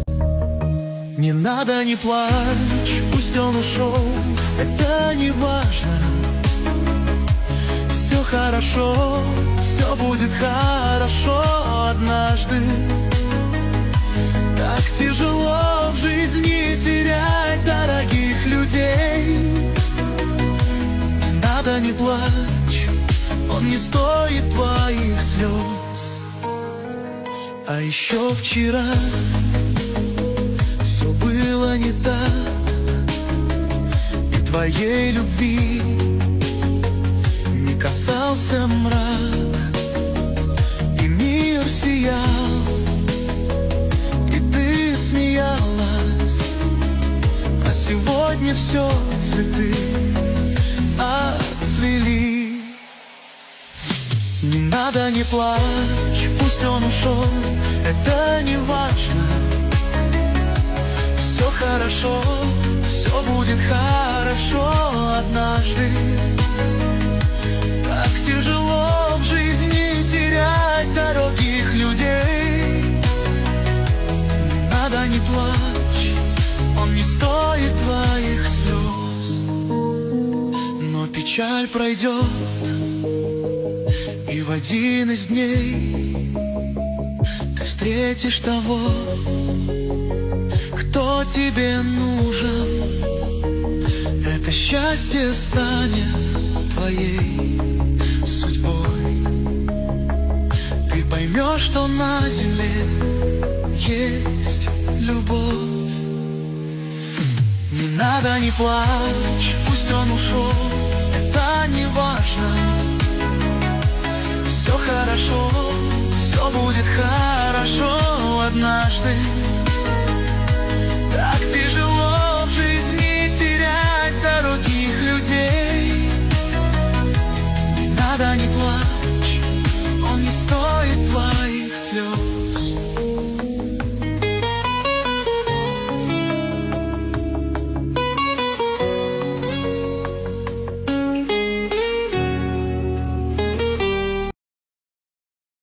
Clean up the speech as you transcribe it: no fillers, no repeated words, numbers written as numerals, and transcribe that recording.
Не надо, не плачь, пусть он ушел, это не важно. Все хорошо, все будет хорошо однажды. Так тяжело в жизни терять дорогих людей. Не надо, не плачь, он не стоит твоих слез. А еще вчера все было не так, и твоей любви не касался мрак, и мир сиял, и ты смеялась. А сегодня все цветы отцвели. Не надо, не плачь, пусть он ушел, это не важно. Все хорошо, все будет хорошо однажды. Так тяжело в жизни терять дорогих людей. Не надо, не плачь, он не стоит твоих слез. Но печаль пройдет, и в один из дней ты встретишь того, кто тебе нужен. Это счастье станет твоей судьбой. Ты поймешь, что на земле есть любовь. Не надо, не плачь, пусть он ушел, это не важно. Все хорошо, все будет хорошо однажды.